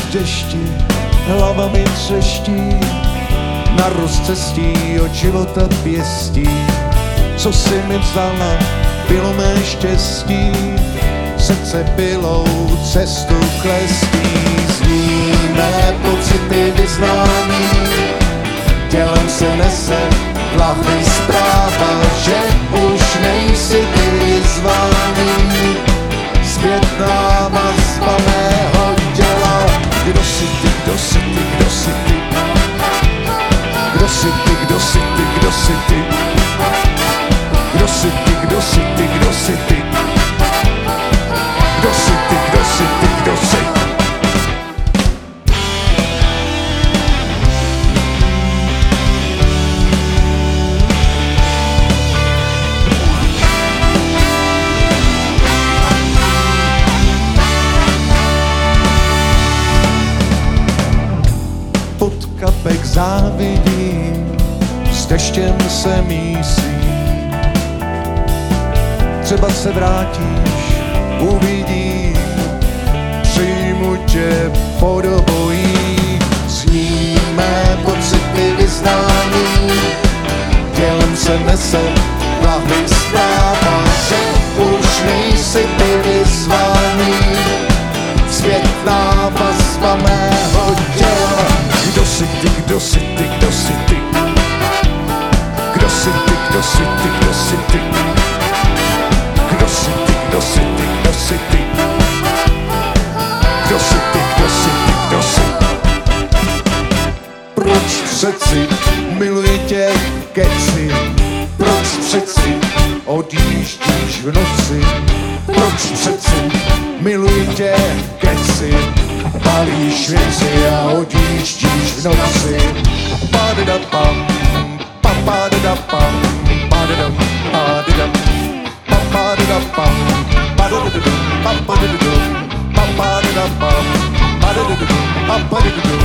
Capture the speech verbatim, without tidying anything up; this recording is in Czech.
dešti, hlava mi třeští, na rozcestí od života pěstí. Co si mi vzala, bylo mé štěstí, srdce pilou cestu klestí. Zní mé pocity vyznání, tělem se nese hlavní zpráva, že už nejsi ty zvaný. Zpětná vazba mého těla. Kdo si ty, kdo si ty, kdo si ty? Kdo si ty, kdo si ty, kdo si ty? Kdo si ty, kdo si ty, kdo si ty? Kdo si ty, kdo si ty, kdo si ty? Pod kapek závidím, s deštěm se mísí. Třeba se vrátíš, uvidím, přijmu tě pod obojí. Zní mé pocity vyznání, tělem se nese hlavní zpráva, že už nejsi ty vyzvaný. Zpětná vazba mého těla. Kdo si ty, kdo si ty, kdo si ty? Kdo si ty, kdo si ty, kdo si ty? Kdo si ty, kdo si ty, kdo si ty? Kdo si ty, kdo si ty, kdo si ty? Proč přeci miluji tě keci? Proč přeci odjíždíš v noci? Proč přeci miluji tě keci? Balíš věci a odjíždíš v noci. Padidapam, papadidapam, padidam, padidam, papadidapam, padidudum, papadidudum, papadidapam, padidudum, papadidudum.